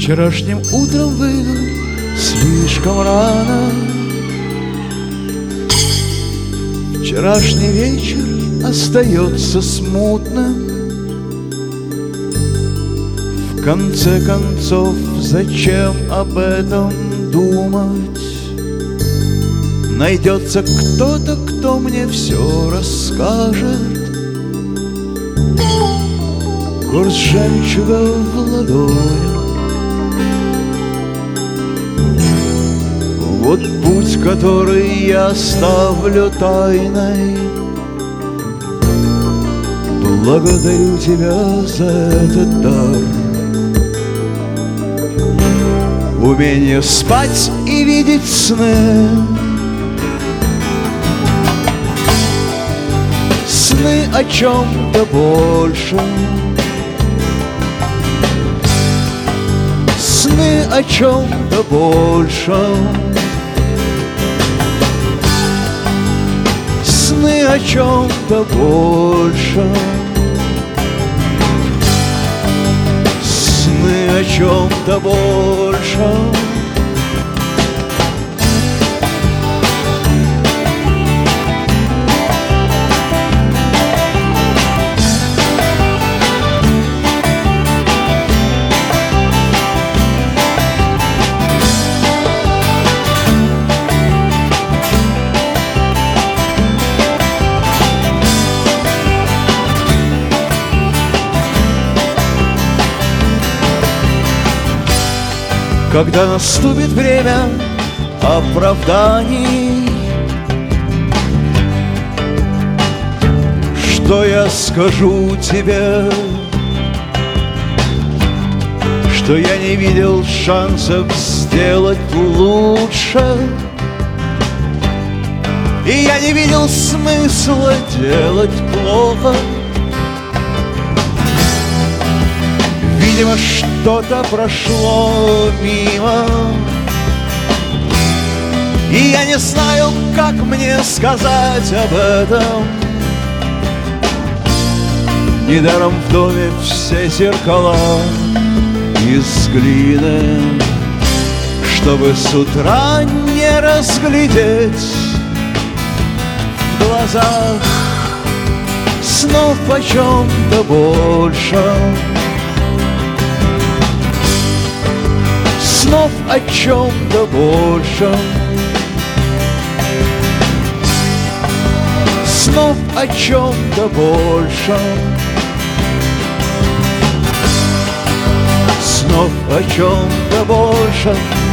Вчерашним утром выйду слишком рано. Вчерашний вечер остается смутным. В конце концов, зачем об этом думать? Найдется кто-то, кто мне все расскажет. Горсть жемчуга в ладонях. Вот путь, который я оставлю тайной. Благодарю тебя за этот дар. Умение спать и видеть сны. Сны о чем-то большем. Сны о чем-то большем. Сны о чем-то большем. Сны о чем-то большем. Когда наступит время оправданий, что я скажу тебе? Что я не видел шансов сделать лучше, и я не видел смысла делать плохо. Видимо, что-то прошло мимо, и я не знаю, как мне сказать об этом. Недаром в доме все зеркала из глины, чтобы с утра не разглядеть в глазах снов о чем-то большем. Снов о чем-то большем. Снов о чем-то большем. Снов о чем-то большем.